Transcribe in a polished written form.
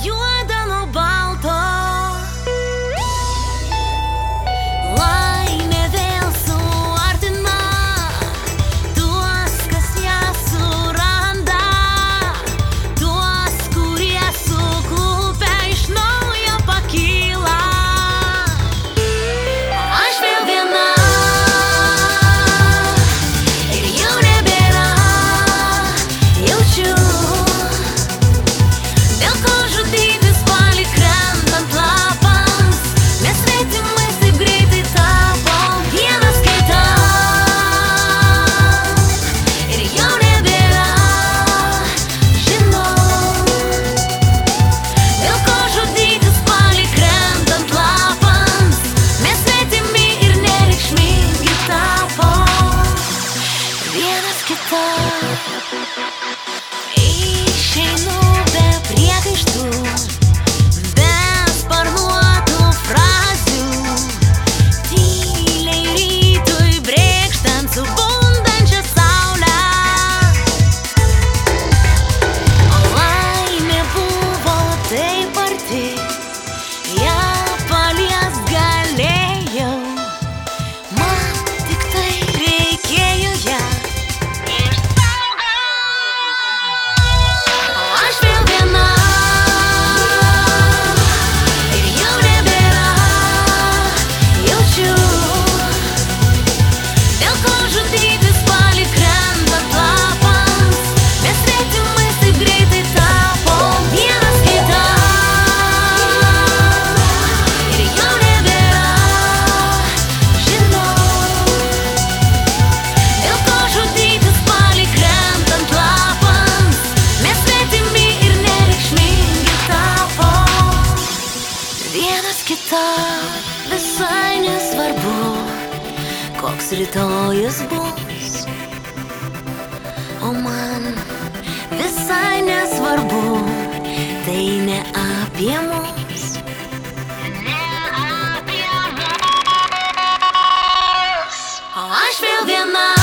juoda nuo balto. Laimė vėl suartina tuos, kas ją suranda, tuos, kurie suklupę iš naujo pakyla. Aš vėl viena ir jau nebėra, jaučiu, dėl ko žudytis palei krentant lapams. Mes svetimais taip greitai tapom vienas kitam ir jau nebėra, žinau, dėl ko žudytis palei krentant lapams. Mes svetimi ir nereikšmingi tapom vienas kitam. Išeinu be priekaištų, be sparnuotų frazių, tyliai rytui brėkštant su bundančia saule. O laimė buvo taip arti, ją paliest galėjau, man tik tai reikėjo ją išsaugot. O aš vėl viena ir jau nebėra, jaučiu, dėl ko žudytis palei krentant lapams. Mes svetimais taip greitai tapom vienas kitam ir jau nebėra, žinau, dėl ko žudytis palei krentant lapams. Mes svetimi ir nereikšmingi tapom vienas kitam. Visai nesvarbu, koks rytojus bus, o man visai nesvarbu, tai ne apie mus. O aš vėl viena